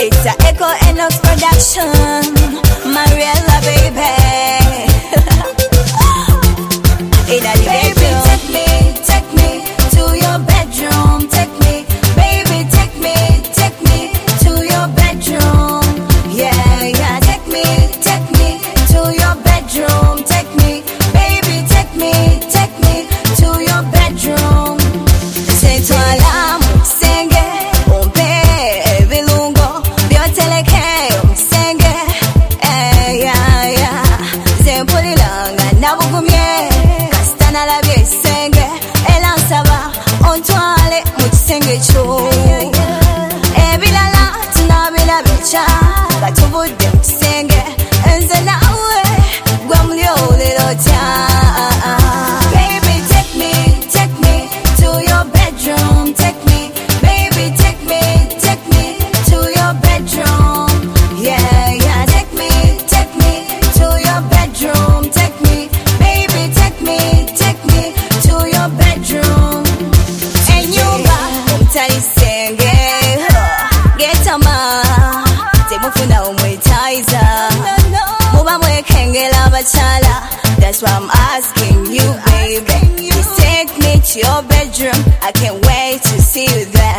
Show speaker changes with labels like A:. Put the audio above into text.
A: It's a Echo Enox production, Mariella baby. In a baby, take me to your bedroom. Take me, baby, take me to your bedroom. Yeah, yeah, take me to your bedroom. Take me, baby, take me to your bedroom. C'est toi l'amour, senge, umpe vilungo, bioteleke, senge, yeah, yeah. Zempulilanga, nabugumye, kastana la vie, senge, elansaba, ontwale, mutisenge cho. Ebilala, tunabila bicha, batubude, senge, enze nawe, gwamulyo lilo tia. That's why I'm asking you, baby. Please take me to your bedroom. I can't wait to see you there.